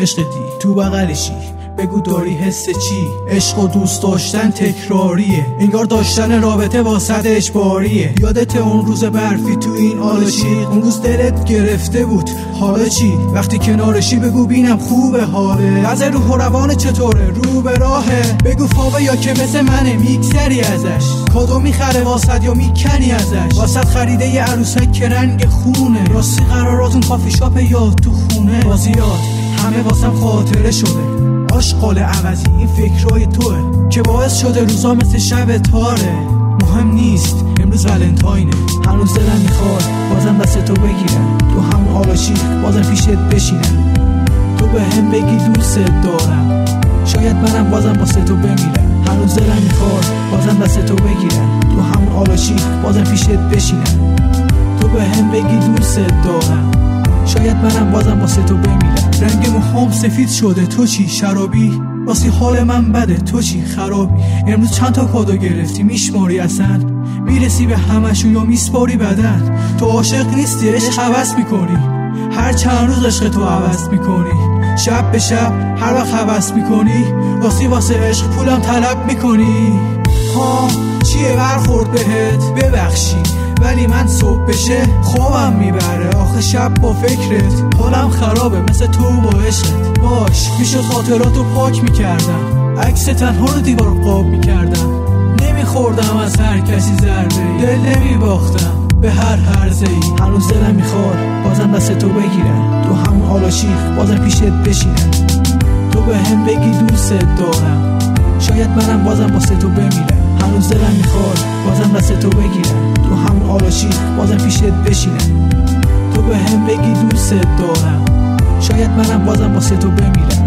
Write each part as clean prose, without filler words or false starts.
عشق دی تو بغلشی، بگو داری حس چی؟ عشق و دوست داشتن تکراریه، انگار داشتن رابطه واسط اجباریه. یادت اون روز برفی تو این آلشی، اون روز دلت گرفته بود حالا چی؟ وقتی کنارشی بگو بینم خوبه حاله. از روح و روان چطوره؟ رو به راهه. بگو فاوه یا که مثل منه میگذری ازش، کادو میخره واسط یا میکنی ازش. واسط خریده یه عروسک که رنگ خونه، راستی قراراتون کافی شاپ یا تو خونه. بازیات همه واسم خاطره شده، آشغال عوضی این فکرای توه که باعث شده روزا مثل شب تاره. مهم نیست امروز ولنتاینه، هنوز دلم میخواد بازم دست تو بگیرم، تو همون آلاشی بازم پیشت بشینم. تو به هم بگی دوست دارم، شاید منم بازم واسه تو بمیرم. هنوز دلم میخواد بازم دست تو بگیرم، تو همون آلاشی بازم پیشت بشینم. تو به هم بگی دوست دارم، شاید منم بازم واسه تو بمیرم. رنگ موهام سفید شده، تو چی؟ شرابی؟ راستی حال من بده، تو چی؟ خرابی؟ امروز چند تا کادو گرفتی میشماری اصلا؟ میرسی به همشون یا میسپاری بدن؟ تو عاشق نیستی، عشق هوس میکنی، هر چند روز عشق تو عوض میکنی. شب به شب هر وقت هوس میکنی، راستی واسه عشق پولم طلب میکنی. ها چیه برخورد بهت؟ ببخشی ولی من صبح بشه خوابم میبره. آخه شب با فکرت حالم خرابه، مثل تو با عشقت. باش میشه خاطراتو پاک میکردم، عکس تنها رو دیوار قاب میکردم. نمیخوردم از هر کسی ضربه، دل نمیباختم به هر هرزه ای. هنوز دلم میخواد بازم دست تو بگیرم، تو همون آلاشیخ بازم پیشت بشینم. تو به هم بگی دوست دارم، شاید منم بازم واسه تو بمیرم. هنوز دلم میخواد بازم دست تو بگیرم، تو همون آلاشیخ بازم پیشت بشینم. تو به هم بگی دوست دارم، شاید منم بازم واسه تو بمیرم.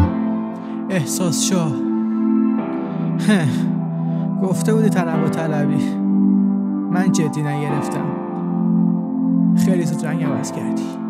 احساس شاه گفته بودی طلب و طلبی، من جدی نگرفتم. خیلی زود رنگ عوض کردی.